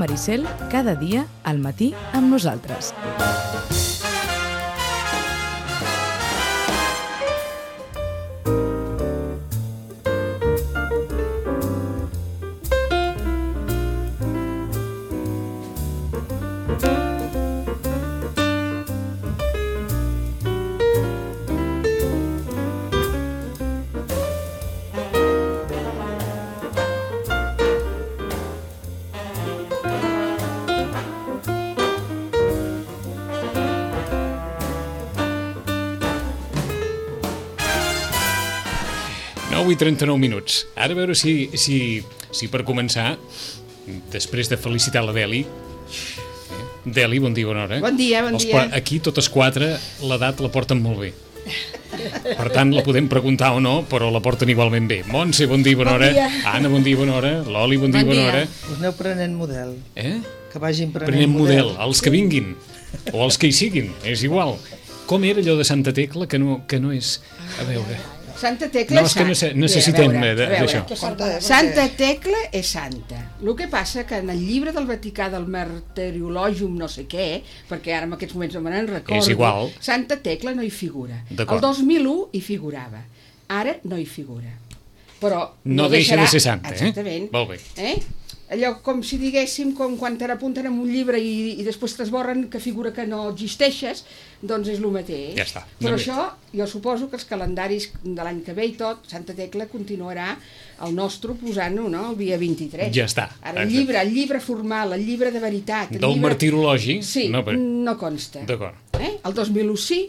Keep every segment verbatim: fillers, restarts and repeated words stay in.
Maricel, cada dia al matí amb nosaltres. nou i trenta-nou minuts. Ara a veure si, si, si per començar, després de felicitar la Deli, eh? Deli, bon dia, bona hora. Bon dia, bon Els, dia. Aquí totes quatre l'edat la porten molt bé. Per tant, la podem preguntar o no, però la porten igualment bé. Montse, bon dia, bona Bon hora. dia. Anna, bon dia, bona hora. Loli, bon dia, Bon bona dia. hora. Us aneu prenent model. Eh? Que vagin prenent, Prenem model. model. Els que vinguin. O els que hi siguin. És igual. Com era allò de Santa Tecla, que no, que no és... A veure... Santa Tecla No, és que és nece- santa. necessitem Bé, a veure, de- a veure. d'això. Que santa, Perquè- Santa Tecla és santa. El que passa que en el llibre del Vaticà del Martyrologium no sé què, perquè ara en aquests moments no me n'en recordo, És igual. Santa Tecla no hi figura. D'acord. El dos mil u hi figurava. Ara no hi figura. Però No deixa deixarà... de ser santa, eh? Exactament. Molt bé. Eh? Allò com si diguéssim, com quan te n'apunten en un llibre i, i després t'esborren que figura que no existeixes, doncs és el mateix. Ja està. Però Només. això, jo suposo que els calendaris de l'any que ve i tot, Santa Tecla continuarà el nostre posant-ho, no?, el dia vint-i-tres. Ja està. Ara, el Exacte. llibre, el llibre formal, el llibre de veritat... El Del llibre... martirologi? Sí, No, però- no consta. D'acord. Eh? El dos mil u sí,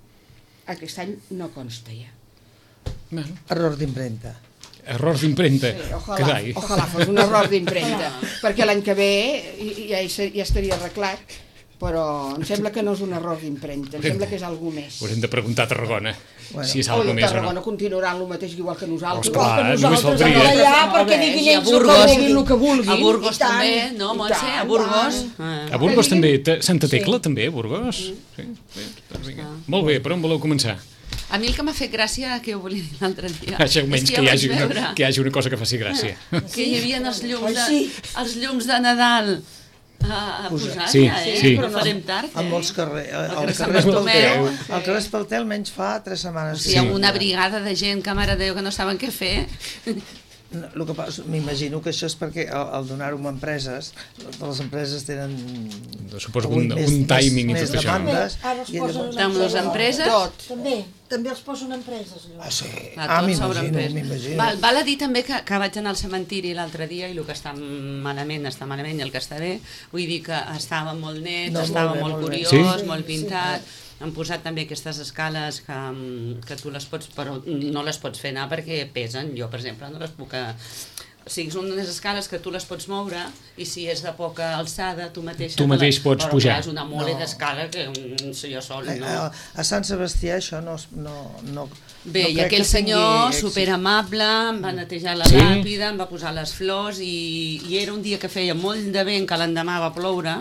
aquest any no consta ja. Bueno, Error d'impremta. errors d'impremta. Sí, ojalà, Carai. ojalà fos un error d'impremta, perquè l'any que ve ja, hi ser- ja estaria arreglat, però em sembla que no és un error d'impremta, em sembla que és alguna més. Haurem de preguntar a Tarragona Bueno. si és O alguna a més o Tarragona no. continuaran el mateix igual que nosaltres. Esclar, Igual que només nosaltres faltaria. anem allà Molt perquè bé. diguin I a ells el que Burgos. Diguin vulguin. el que vulguin. A Burgos I tant, també, no, i Montse? tant, A Burgos. i Ah. A Burgos Que també, te- Santa Tecla Sí. també, a Burgos? Sí. Bé, doncs vinga. Molt bé, per on voleu començar? A mi el que m'ha fet gràcia, que ho volia dir l'altre dia, Això és menys que que hi ja hagi vaig una, veure que hi hagi una cosa que faci gràcia. que hi havia els llums Ai, de, sí. els llums de Nadal a, a posar Sí, ja, eh? sí. No farem tard, eh? En molts carrers. El Al carrer Sant carrer Bartomeu. Espalter, al carrer Espalter almenys fa tres setmanes. O sigui, amb una brigada de gent que, mare de Déu, que no saben què fer. No, el que passa, m'imagino que això és perquè al, al donar-ho a empreses, les empreses tenen... Suposo que avui un, més- un timing i més tot això. demandes. Ara els I posen llavors- en Amb les empreses? Tot. També, també els posen empreses. allò. Ah, sí? Clar, Ah, tot sobre m'imagino, empresa. m'imagino. Val, val a dir també que, que vaig anar al cementiri l'altre dia i el que està malament està malament i el que està bé, vull dir que estava molt net, No, molt estava bé, molt, molt bé. curiós, Sí? molt pintat. Han posat també aquestes escales que, mm, que tu les pots, però no les pots fer anar perquè pesen. Jo, per exemple, no les puc... A... O sigui, són unes escales que tu les pots moure i si és de poca alçada, tu mateix... Tu mateix pots però, pujar. Clar, és una mole No. d'escala que mm, jo sol, A, no? a, a Sant Sebastià això no... no, no Bé, no i crec aquell que tingui senyor èxit. superamable, em va netejar la Sí? làpida, em va posar les flors i, i era un dia que feia molt de vent, que l'endemà va ploure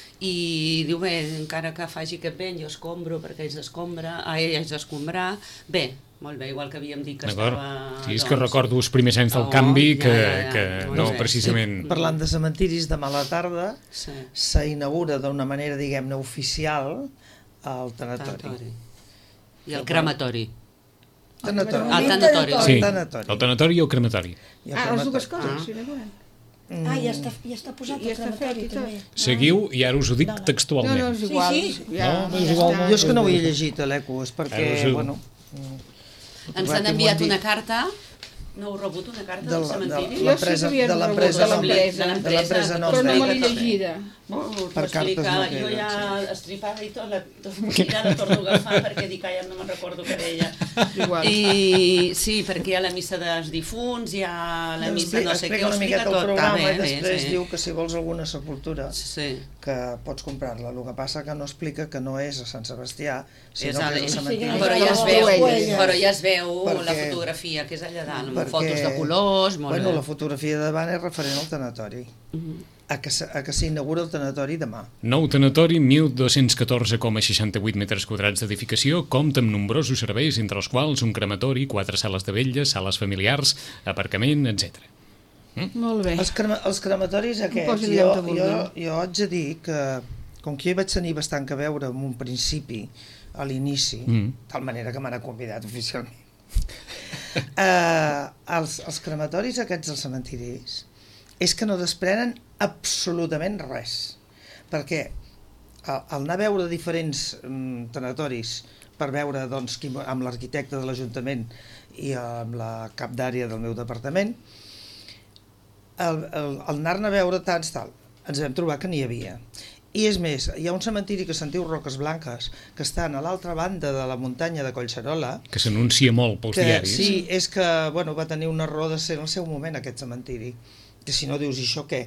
i diu, bé, encara que faci aquest vent jo escombro perquè ells escombra, a ell haig d'escombrar, bé, molt bé, igual que havíem dit que D'acord? estava... Sí, és que recordo els primers anys del Oh, canvi ja, que, ja, ja, que molt no bé. precisament... Parlant de cementiris, demà a la tarda Sí. s'inaugura d'una manera, diguem-ne, oficial el tanatori. Tanatori. I el crematori. Tanatori. El tanatori. Sí, tanatori. el tanatori i el crematori. I el Ah, les crematori. dues coses, Ah. sí, no? Ah, ja està, ja està posat Ja el està fet crematori i tot. també. Seguiu, i ara us ho dic No, no. No, textualment. no, és igual. Sí, sí. Ja, No, és ja igual, està. Jo és que no ho he llegit a l'Eco, és Ah, perquè, sí. bueno... Ens han enviat una carta. No heu rebut una carta De del la- de cementiri? Jo l'empresa- sí que havia de rebut l'empresa de no- l'empresa, de de l'empresa no però no me l'he explica. llegida. Oh, Per cartes no jo queden, ja estripava i tot, la, tot ja la torno a agafar perquè dic, ai, no me'n recordo que deia. Igual. I sí, perquè hi ha la missa dels difunts, hi ha la missa no sé què, explica ho una explica miqueta el tot. programa Ah, bé, i després bé, sí. diu que si vols alguna sepultura Sí. que pots comprar-la. El que passa que no explica que no és a Sant Sebastià, sinó És que a és al cementiri. Sí, però, ja es les veu, huelles. però ja es veu la Perquè- fotografia que és allà dalt, amb perquè- fotos de colors, molt bueno, bé. la fotografia de davant és referent al tanatori. A que, s- a que s'inaugura el tanatori demà. Nou tanatori, mil dos-cents catorze coma seixanta-vuit metres quadrats d'edificació, compta amb nombrosos serveis, entre els quals un crematori, quatre sales de vetlles, sales familiars, aparcament, etcètera. Molt bé. Els, crema, els crematoris aquests, posin jo, lloc de jo, vulguin. jo haig de dir que, com que jo hi vaig tenir bastant que veure en un principi, a l'inici, Mm. tal manera que m'han convidat oficialment, eh, els, els crematoris aquests dels cementiris és que no desprenen absolutament res, perquè al, al anar a veure diferents mm, tanatoris per veure doncs, qui, amb l'arquitecte de l'Ajuntament i amb la cap d'àrea del meu departament, al, al, al anar-ne a veure tants tal, ens vam trobar que n'hi havia. I és més, hi ha un cementiri que se'n diu Roques Blanques, que estan a l'altra banda de la muntanya de Collserola, Que s'anuncia molt pels que diaris. sí, és que bueno, va tenir una raó de ser en el seu moment aquest cementiri, que si no dius, i això què?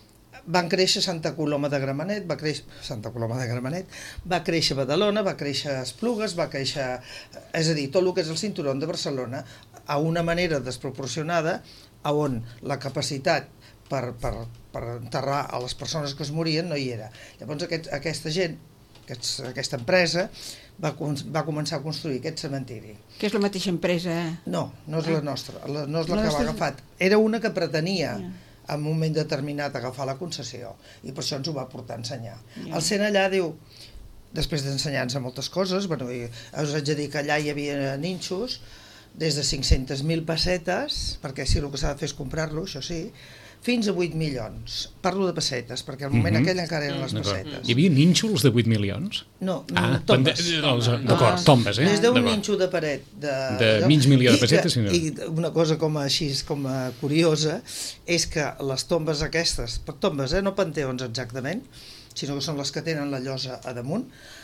Van créixer Santa Coloma de Gramenet, va créixer Santa Coloma de Gramenet, va créixer Badalona, va créixer Esplugues, va créixer, és a dir, tot el que és el cinturó de Barcelona, a una manera desproporcionada, a on la capacitat per, per, per enterrar a les persones que es morien no hi era. Llavors aquest, aquesta gent, aquests, aquesta empresa, va, va començar a construir aquest cementiri. Que és la mateixa empresa. No, no és la nostra, la, no és la, La que nostra va és- agafat. Era una que pretenia Ja. en un moment determinat agafar la concessió i per això ens ho va portar a ensenyar. Ja. El sent allà diu, després d'ensenyar-nos moltes coses, bueno, i us haig de dir que allà hi havia ninxos des de cinc-centes mil pessetes, perquè si el que s'ha de fer és comprar-lo, això sí, fins a vuit milions. Parlo de pessetes, perquè al moment Mhm. aquell encara eren les D'acord. pessetes. Hi havia nínxols de vuit milions? No, Ah, tombes. pende- els- d'acord, Ah. tombes, eh? Des d'un D'acord. ninxo de paret de, De mig milió de i que- pessetes, si no. I una cosa com a, així com a curiosa és que les tombes aquestes, per tombes, eh, no panteons exactament, sinó que són les que tenen la llosa a damunt,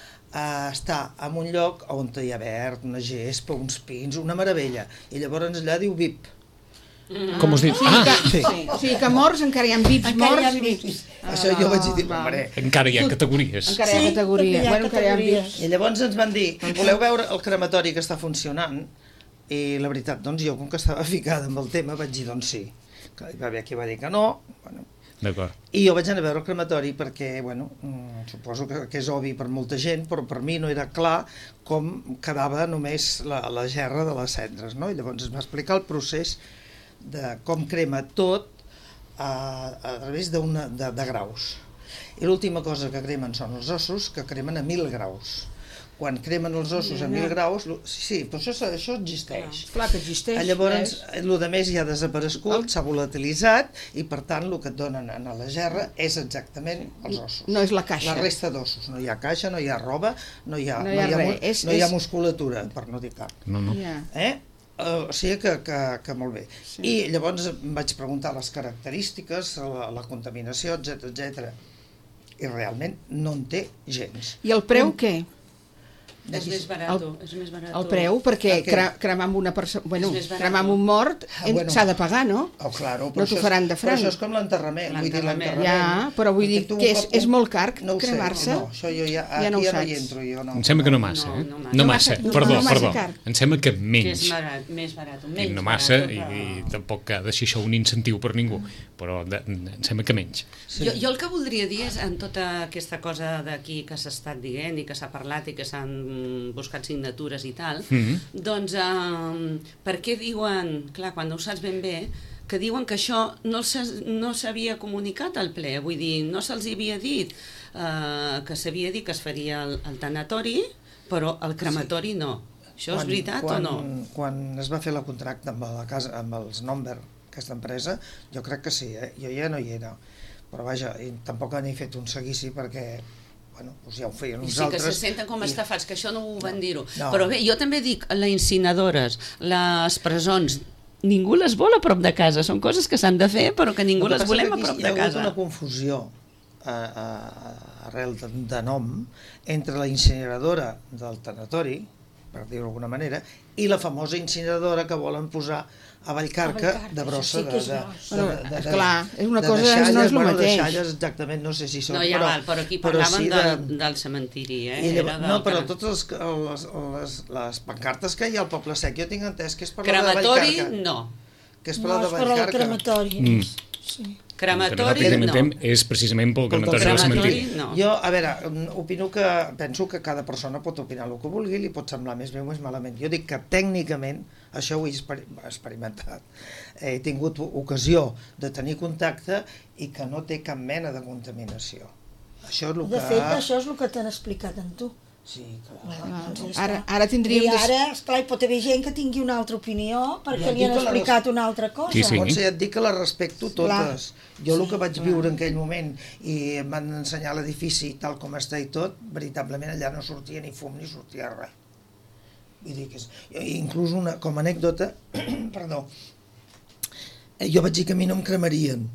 eh, està en un lloc on hi ha verd, una gespa, uns pins, una meravella, i llavors allà diu V I P. Com us dic? Sí, Ah, que, sí. O sigui que morts encara hi ha vips Encara hi ha morts. vips. Ah, Això jo vaig dir, va. hombre. encara hi ha categories. Encara hi ha Sí, categoria. també hi ha Bueno, encara hi ha categories. vips. I llavors ens van dir, voleu veure el crematori que està funcionant? I la veritat, doncs jo, com que estava ficada amb el tema, vaig dir, doncs sí. Que hi va haver qui va dir que no, bueno, D'acord. i jo vaig anar a veure el crematori perquè, bueno, mm, suposo que, que és obvi per molta gent, però per mi no era clar com quedava només la, la gerra de les cendres, no? I llavors es va explicar el procés de com crema tot a, a través d'una de, de graus. I l'última cosa que cremen són els ossos, que cremen a mil graus. Quan cremen els ossos a mil graus, lo- sí, sí, però això, això existeix. Clar que existeix. Ah, Llavors, és- el de més ja ha desaparegut, s'ha volatilitzat i per tant el que et donen a la gerra és exactament els ossos. No és la caixa. La resta d'ossos. No hi ha caixa, no hi ha roba, no hi ha, No hi ha mu- res. És- no hi ha és- musculatura, per no dir cap. No, no. Ja. Eh? Uh, o sigui que, que, que molt bé. Sí. I llavors em vaig preguntar les característiques, la, la contaminació, etcètera, etcètera. I realment no en té gens. I el preu què? És més barat, és més barat. El preu, perquè El què? cre cremar amb una persona... Bueno, És més barat. cremar amb un mort Ah, s'ha bueno. de pagar, no? Oh, claro, No però t'ho això és- faran de Però franc. això és com l'enterrament. Vull dir, L'enterrament. l'enterrament. Ja, però vull dir Perquè tu que un és- cop- és molt car no ho sé, cremar-se? No, això jo ja, Ja aquí no ho ja no saps. hi entro. Jo no. Em sembla que no massa, No, eh? no massa. No No massa, massa, no perdó, massa perdó. car. Em sembla que Que és menys. barat, més barat, I menys no massa, barat, i, però- i tampoc ha de ser això un incentiu per ningú, però de, em sembla que menys. Sí. Jo, jo el que voldria dir és, en tota aquesta cosa d'aquí que s'ha estat dient i que s'ha parlat i que s'han buscat signatures i tal, Mhm. doncs eh, per què diuen, clar, quan no ho saps ben bé, que diuen que això no s'ha- no s'havia comunicat al ple, vull dir, no se'ls havia dit eh, que s'havia dit que es faria el, el tanatori, però el crematori no. Això és veritat quan, o no? Quan es va fer la contracte amb, la casa, amb els Nomber, aquesta empresa, jo crec que sí, eh? Jo ja no hi era. Però vaja, i tampoc n'he fet un seguici perquè, bueno, doncs ja ho feien I uns sí, que altres. se senten com i- estafats, que això no ho van dir-ho. No. Però bé, jo també dic, les incineradores, les presons, ningú les vol a prop de casa. Són coses que s'han de fer, però que ningú El que les passa volem que a aquí prop hi de ha hagut casa. una confusió a, a, arrel de, de nom entre la incineradora del tanatori, per dir-ho d'alguna manera, i la famosa incineradora que volen posar a Vallcarca, A Vallcarca, de brossa. això sí que és de, de, gros. de, Bueno, de, de, clar, és una de cosa, deixalles, no és el bueno, mateix. deixalles, exactament, no sé si són, No, ja però, val, però aquí però parlaven sí del, del cementiri, eh? I llavors, Era del no, però cre- totes les, les, les, les pancartes que hi ha al Poble Sec, jo tinc entès que és per la de Crematori, Vallcarca. no. Que és per No, la de és per al Vallcarca. crematori. Mm. Sí. El que Crematori, nosaltres no. inventem és precisament pel crematori del crematori, cementiri. no. Jo, a veure, opino que, penso que cada persona pot opinar el que vulgui, li pot semblar més bé o més malament. Jo dic que tècnicament, això ho he exper experimentat, he tingut ocasió de tenir contacte i que no té cap mena de contaminació. Això és el De que... fet, això és el que t'han explicat amb tu. Sí, clar. Bueno, doncs ja Ara, està. ara tindríem... I de- ara, esclar, hi pot haver gent que tingui una altra opinió perquè Jo li han dic que la explicat una altra cosa. Sí, sí. Montse, ja et dic que les respecto totes. Jo el Sí, que vaig viure en aquell moment i em van ensenyar l'edifici tal com està i tot, veritablement allà no sortia ni fum ni sortia res. Vull dir que és... Inclús una, com a anècdota, perdó, jo vaig dir que a mi no em cremarien,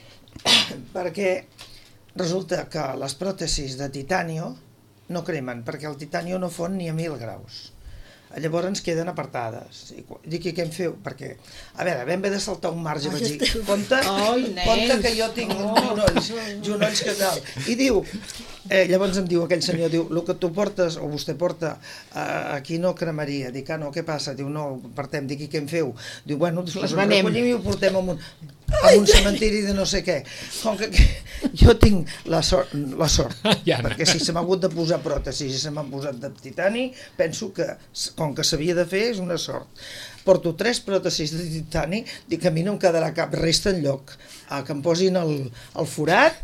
perquè resulta que les pròtesis de titanio no cremen, perquè el titanio no fon ni a mil graus. Llavors queden apartades. I qu- dic, i què em feu? Perquè, a veure, vam haver de saltar un marge, vaig dir, compte, Ai, nens. compte que jo tinc genolls, genolls que tal. I diu, eh, llavors em diu aquell senyor, diu, el que tu portes, o vostè porta, eh, aquí no cremaria. Dic, ah, no, què passa? Diu, no, partem, dic, i què em feu? Diu, bueno, després Les ho venem. recollim i ho portem a un, a un cementiri de no sé què. Com que, que jo tinc la sort, la sort Ja, no. perquè si se m'ha hagut de posar pròtesis i se m'han posat de titani, penso que, com que s'havia de fer, és una sort. Porto tres pròtesis de titani, dic que a mi no em quedarà cap resta enlloc. Ah, que em posin el, el forat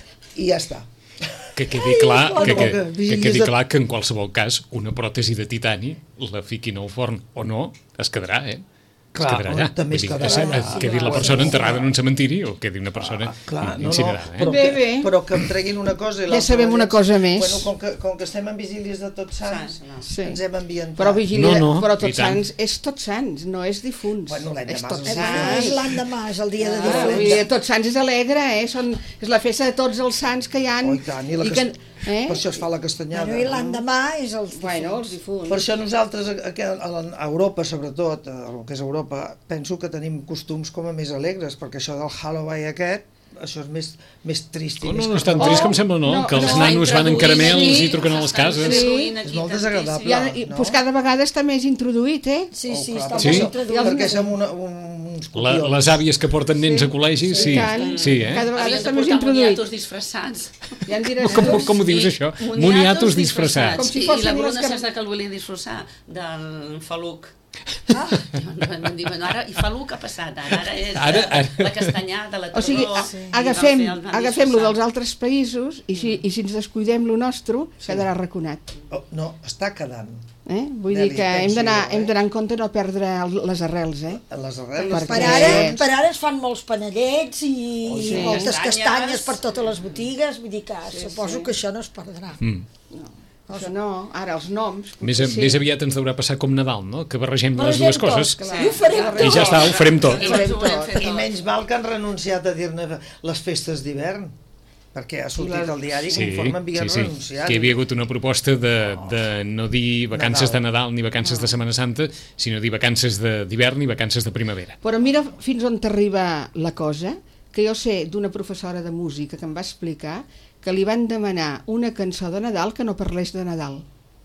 i ja està. Que quedi clar que, que, que que vigilies quedi de- clar que en qualsevol cas una pròtesi de titani la fiquin al forn o no, es quedarà, eh? Clar, es quedarà allà. també es Vull dir, quedarà que allà. se- quedi la persona enterrada en un cementiri o quedi una persona Ah, clar, no, no, incinerada. Eh? però, Bé, que, bé. però que em treguin una cosa i Ja l'altra sabem una llavors- cosa més. Bueno, com que, com que estem en vigílies de Tots Sants, Sants, no. Sí. ens hem ambientat. Però vigília, No, no, però i Tots tant. Sants és Tots Sants, no és difunts. Bueno, l'endemà és és Tots el Ah, és Sants. l'endemà, és el dia de Ah, vull difunts. dir, Tots Sants és alegre, eh? Són, és la festa de tots els sants que hi ha. Oh, i tant, i la que, cast... eh? Per això es fa la castanyada. Bueno, I l'endemà és el Bueno, els difunts. Per això nosaltres, a, a, a Europa sobretot, a el que és Europa, penso que tenim costums com a més alegres, perquè això del Halloween aquest, això és més, més trist i Oh, més no, no és tan carnaval. trist com sembla, no? No, que els no, nanos van en caramels sí, i truquen a les cases. Sí. És molt desagradable. I, ara, i no? doncs cada vegada està més introduït, eh? Sí, sí, Oh, clar, està Sí? molt perquè, introduït. perquè som una, un, uns La, copions. les àvies que porten nens a col·legi, sí, I tant. sí, eh? Cada vegada Havien està de més portar introduït. moniatos disfressats. Ja en diràs Com, tu. com ho dius, això? Moniatos disfressats. Com si I, I fossin la les Bruna que- saps de que el volien disfressar? Del faluc. Ah. Em diuen, ara, i faluc ha passat, ara, ara és Ara, ara. la castanyada, la O sigui, tardor. a- Sí. agafem, I van fer el- van agafem-lo disfressar. dels altres països i si, i si ens descuidem lo nostre, quedarà raconat. Oh, no, està quedant. Eh? Vull Deli, dir que hem penso d'anar jo, eh? hem d'anar en compte no perdre el- les arrels, eh? A les arrels... Perquè- Per ara, per ara es fan molts panellets i Oh, sí. moltes Castanyes. castanyes per totes les botigues, vull dir que suposo que això no es perdrà. Mm. Això no, ara els noms... Més, potser sí. més aviat ens deurà passar com Nadal, no? Que barregem les Barregem dues tot, coses. clar. I ho farem Ja, I tot. ja està, ho farem tot. I farem ho hem tot. fet I tot. menys mal que han renunciat a dir-ne les festes d'hivern, perquè ha sortit les- al diari Sí, conforme havien sí, sí. renunciat. Que hi havia hagut una proposta de, de no dir vacances Nadal. de Nadal ni vacances de Setmana Santa, sinó dir vacances de- d'hivern i vacances de primavera. Però mira fins on t'arriba la cosa, que jo sé d'una professora de música que em va explicar que li van demanar una cançó de Nadal que no parlés de Nadal.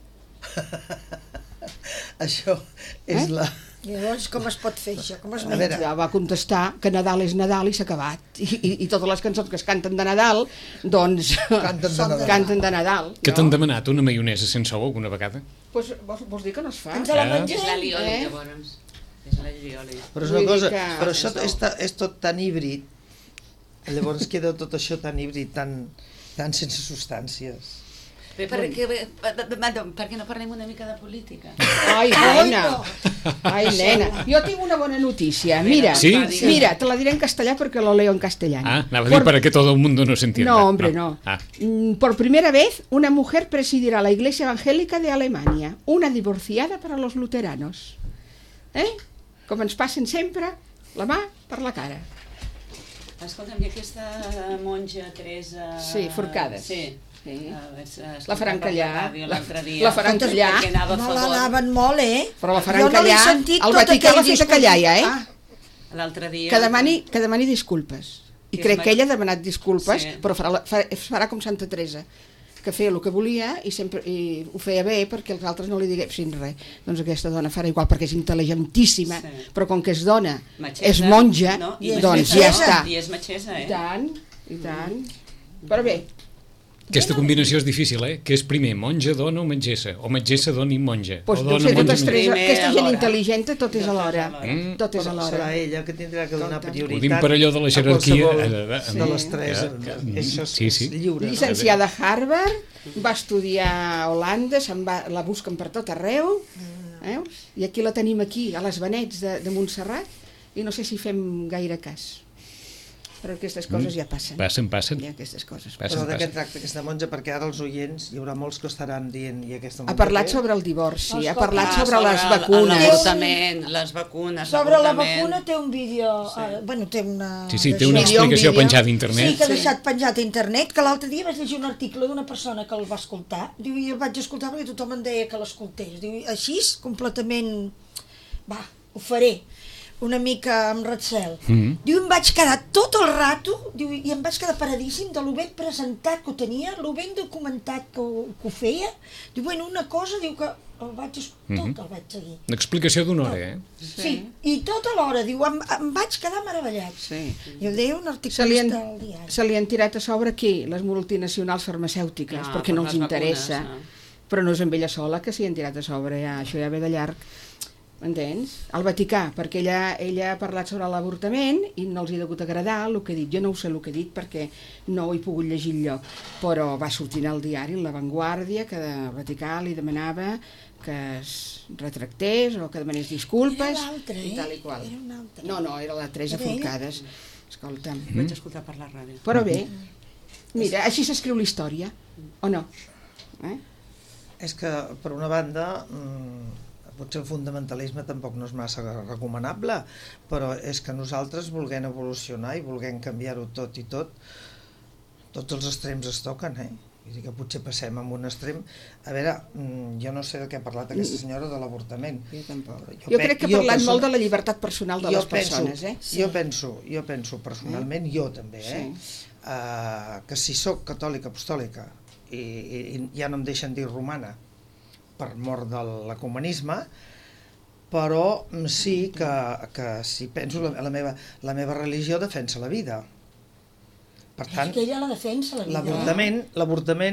Això és Eh? la... I llavors com es pot fer això? Com es A menja? veure, Ja va contestar que Nadal és Nadal i s'ha acabat. I, i, I totes les cançons que es canten de Nadal, doncs... Canten de Nadal. Canten de Nadal. Que t'han demanat una maionesa sense ou alguna vegada? Pues, vols, vols dir que no es fa? Ens la Eh? És la mengem? lioli, Eh? llavors. És la lioli. Però és Vull una dir cosa, que- però això és, ta- és tot tan híbrid, llavors queda tot això tan híbrid, tan, tan sense substàncies. Bé, per, què, per, per, per què no parlem una mica de política? Ai, Ai, nena. no. Ai, nena. Jo tinc una bona notícia. Mira, Sí? mira, te la diré en castellà porque lo leo en castellano. Ah, anava a dir para que todo el mundo nos entienda. No, hombre, no. Ah. Mm, Por primera vez, una mujer presidirá la Iglesia Evangélica de Alemania, una divorciada para los luteranos. Eh? Com ens passen sempre, la mà per la cara. Escolta'm, i aquesta monja Teresa... Sí, Forcada. Sí. Sí. Eh, vaig escoltar La faran per callar. ràdio l'altre dia. La faran callar. Perquè anava a Me favor. l'anaven molt, eh? Però la faran Jo no l'he callar. sentit El tot Vaticà aquell l'ha fet a discurs. callar ja, eh? Ah, L'altre dia... Que demani, que demani disculpes. I Que crec es que va- ella ha demanat disculpes, Sí. però farà, la, fa- farà com Santa Teresa. que feia el que volia i, sempre, i ho feia bé perquè els altres no li diguessin res. Doncs aquesta dona farà igual perquè és intel·ligentíssima, sí. Però com que és dona, matxesa, és monja, no? Doncs ja està. I és matxesa, eh? I tant, i tant. Però bé. Aquesta combinació és difícil, eh? Que és primer monja, dona o metgessa? O metgessa, dona i monja? Pues, o dona, no sé, monja, tres, aquesta gent intel·ligent tot és alhora. Mm. Tot és alhora. Serà ella que tindrà que donar prioritat. Ho dic per allò de la jerarquia. De les tres. Això és lliure. Llicenciada a Harvard, va estudiar a Holanda, se'n va, la busquen per tot arreu, eh? I aquí la tenim aquí, a les Benets de, de Montserrat, i no sé si fem gaire cas. Però aquestes coses ja passen. Passen, passen. Ja aquestes coses. Passen, però de què tracta aquesta monja? Perquè ara els oients, hi haurà molts que estaran dient... I aquesta monja ha parlat què? sobre el divorci, Escolta, ha parlat ah, sobre, sobre les vacunes. L'avortament, les vacunes, sobre la vacuna té un vídeo... Sí. Uh, bueno, té una... Sí, sí, té una explicació penjada a internet. Sí, que ha deixat penjat a internet, que l'altre dia vaig llegir un article d'una persona que el va escoltar, diu, i el vaig escoltar perquè tothom em deia que l'escoltés. Diu, així, completament... Va, ho faré. Una mica amb recel. Mm-hmm. Diu, em vaig quedar tot el rato, diu, i em vaig quedar paradíssim de lo ben presentat que ho tenia, lo ben documentat que ho, que ho feia. Diu, bueno, una cosa, diu que el vaig escoltar, mm-hmm. tot el vaig seguir. Una explicació d'una hora, eh? Sí. sí, i tota l'hora, diu, em, em vaig quedar meravellat. Sí. I ho deia un articulista al diari. Se li han tirat a sobre aquí, les multinacionals farmacèutiques, ah, perquè no els interessa. Vacunes, no. Però no és amb ella sola que s'hi han tirat a sobre, ja, això ja ve de llarg. M'entens? Al Vaticà, perquè ella, ella ha parlat sobre l'avortament i no els hi ha degut agradar el que ha dit. Jo no ho sé el que he dit perquè no ho he pogut llegir enlloc, però va sortir al diari La Vanguardia que el Vaticà li demanava que es retractés o que demanés disculpes. Era l'altre, eh? I tal i qual. Era un altre. No, no, era la Teresa Forcades. Escolta'm. Mm. Vaig escoltar per la ràdio. Però bé, mira, així s'escriu la història, o no? Eh? És que, per una banda... Mmm... potser el fundamentalisme tampoc no és massa recomanable, però és que nosaltres volguem evolucionar i volguem canviar-ho tot i tot, tots els extrems es toquen, eh? Vull dir que potser passem amb un extrem... A veure, jo no sé de què ha parlat aquesta senyora de l'avortament. Jo tampoc. Jo, jo crec que ha parlat persona... molt de la llibertat personal de les penso, persones, eh? Sí. Jo penso, jo penso personalment, eh? jo també, eh? Sí. Uh, que si sóc catòlica apostòlica i, i, i ja no em deixen dir romana, per mort de l'ecumenisme, però sí que, que si penso la, la, meva, la meva religió defensa la vida. Per tant, és que ella la defensa la vida. L'avortament, l'avortament...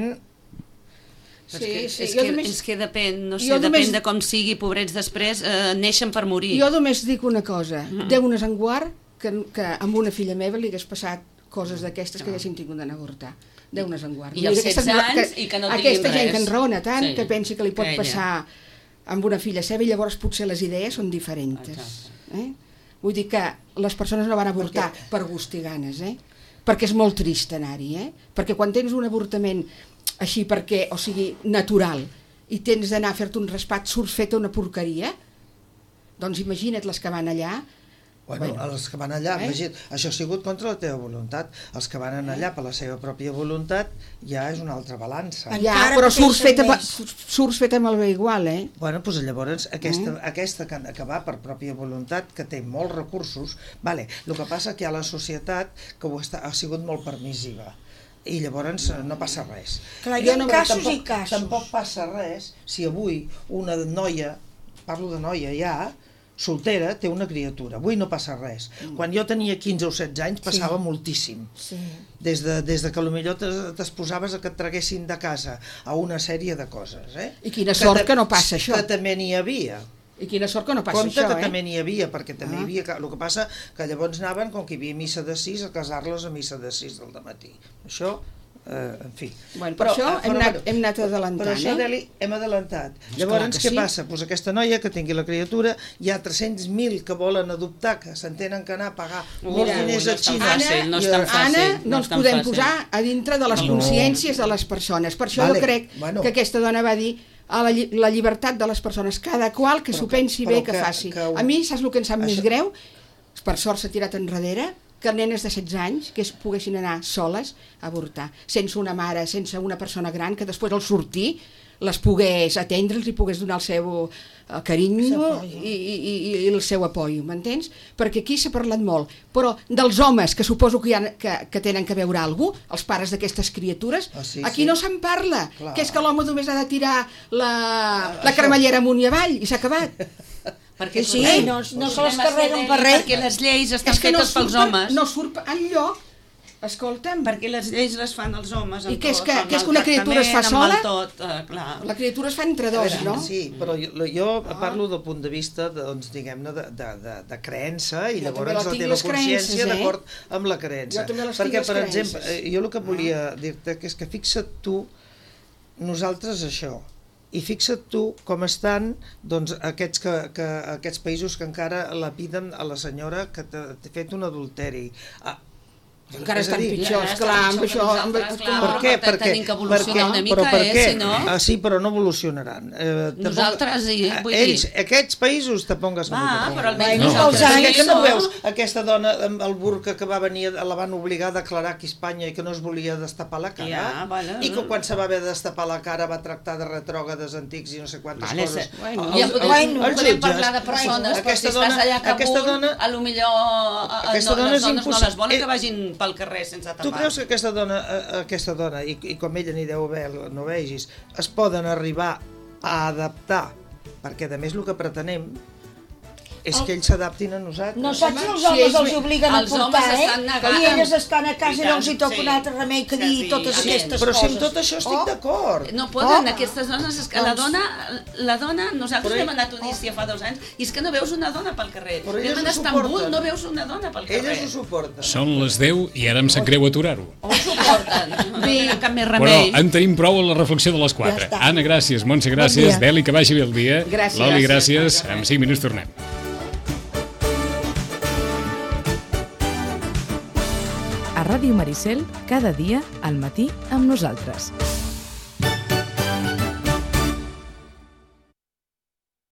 Sí, és que, sí, és, que, només, és que depèn, no sé, depèn només, de com sigui, pobrets després, eh, neixen per morir. Jo només dic una cosa, mm. Déu nos en guard que, que amb una filla meva li hagués passat coses d'aquestes que haguessin tingut d'anar a avortar. Déu nos en guard. I els setze anys que, i que no tinguin res. Aquesta gent que enraona tant, sí, que pensi que li pot que passar amb una filla seva i llavors potser les idees són diferents. Eh? Vull dir que les persones no van avortar perquè... per gust i ganes, eh? Perquè és molt trist anar-hi, eh? Perquè quan tens un avortament així perquè, o sigui, natural, i tens d'anar a fer-te un raspat, surts feta una porqueria, doncs imagina't les que van allà. Bueno, bueno, els que van allà, eh? Imagina't, això ha sigut contra la teva voluntat. Els que van anar allà per la seva pròpia voluntat ja és una altra balança. Ja, però surts feta, surts feta amb el bé igual, eh? Bueno, doncs llavors aquesta, mm. aquesta que, que va per pròpia voluntat, que té molts recursos, vale, el que passa que hi ha la societat que ho està, ha sigut molt permissiva. I llavors no passa res. Clar, hi ha no, casos tampoc, i casos. Tampoc passa res si avui una noia, parlo de noia ja, soltera, té una criatura. Avui no passa res. Quan jo tenia quinze o setze anys passava sí. moltíssim. Sí. Des, de, des de que potser t'exposaves a que et traguessin de casa a una sèrie de coses. Eh? I quina sort que, que no passa això. Que també n'hi havia. I quina sort que no passa Compte això, que eh? també n'hi havia, perquè també ah. hi havia... El que passa que llavors anaven, com que hi havia missa de sis, a casar-les a missa de sis del dematí. Això... Uh, en fi. Bueno, per però, això hem, però, anat, hem anat adelantant, però això, eh? Deli, hem adelantat. Llavors, què sí? passa? Pues aquesta noia que tingui la criatura, hi ha tres-cents mil que volen adoptar, que s'entenen que anar a pagar uh, molts diners no a Xina. Fàcil, no és tan fàcil, Anna, no, no ens podem fàcil. posar a dintre de les no. consciències de les persones. Per això vale. jo crec bueno. que aquesta dona va dir a la, lli la llibertat de les persones, cada qual que s'ho pensi bé que, que faci. Que, que... A mi, saps el que em sap això... més greu? Per sort s'ha tirat enrere, que nenes de setze anys que es poguessin anar soles a avortar, sense una mare, sense una persona gran, que després al sortir les pogués atendre, els hi pogués donar el seu eh, carinyo i, i, i el seu apoyo, m'entens? Perquè aquí s'ha parlat molt, però dels homes que suposo que, hi ha, que, que tenen que veure alguna cosa, els pares d'aquestes criatures, ah, sí, aquí sí. no se'n parla, Clar. que és que l'home només ha de tirar la, la cremallera amunt i avall i s'ha acabat. Perquè Sí, no, no se les carreguen per res. Perquè les lleis estan És que no fetes pels surt, homes. no surt enlloc. Escolta'm, Perquè les lleis les fan els homes. I amb què és tot, que- amb què és que el una criatura es fa tractament, amb el sola? Tot, eh, clar. la criatura es fa entre dos, no? Sí, però jo, jo parlo del punt de vista, de, doncs, diguem-ne, de, de, de, de creença i Jo també llavors la la tinc, teva les creences, consciència eh? d'acord amb la creença. Jo també les tinc, Perquè, les per creences. exemple, eh, jo el que volia dir-te que és que fixa't tu, nosaltres això, i fixa't tu com estan doncs, aquests, que, que, aquests països que encara lapiden a la senyora que t'ha fet un adulteri. Ah, Encara és a estan dir, pitjors, Ja, clar, amb som això... Amb, nosaltres, clar. Per què? però Perquè, tenim que evolucionar perquè, una mica, però per eh, què? si no- Ah, sí, però no evolucionaran. Eh, tampoc- Nosaltres sí, eh, vull dir- Ells, aquests països, te pongues Va, molt però almenys no. nosaltres Perquè sí, que no no. veus aquesta dona amb el burca que va venir, la van obligar a declarar aquí a Espanya i que no es volia destapar la cara? Ja, vale. I que quan se va haver de destapar la cara va tractar de retrògades antics i no sé quantes Vale, coses. se- Bueno, Ja Els- podem, els- els podem jutges, parlar de persones, però si aquesta estàs dona- allà a aquesta Kabul, dona- a lo millor a, a, aquesta no, dona les és dones no impossible. les volen Eh, que vagin pel carrer sense tapar. Tu creus que aquesta dona, eh, aquesta dona i, i com ella n'hi deu haver, no vegis, es poden arribar a adaptar? Perquè, a més, el que pretenem és que ells s'adaptin a nosaltres. No saps si els si homes ells els ve- obliguen a els portar, homes eh? estan negant. I elles estan a casa I i no tant, els hi toca sí. un altre remei que Sí, dir sí, totes sí. aquestes Però coses. si amb tot això estic Oh. d'acord. No poden, Oh. aquestes dones, és que la Doncs- dona, la dona, nosaltres Però vam anar a Tunísia fa dos anys i és que no veus una dona pel carrer. Però Vam elles anar a ho Estambul, suporten. no veus una dona pel carrer. Elles ho suporten. Són les deu i ara em sap greu aturar-ho. Ho suporten, no tenen cap més Però remei. en tenim prou a la reflexió de les quatre. Ja està. Anna, gràcies. Montse, gràcies. dia. Deli, que vagi bé el dia. Gràcies. Loli, Gràcies. gràcies. En cinc minuts tornem. A Ràdio Maricel, cada dia al matí amb nosaltres.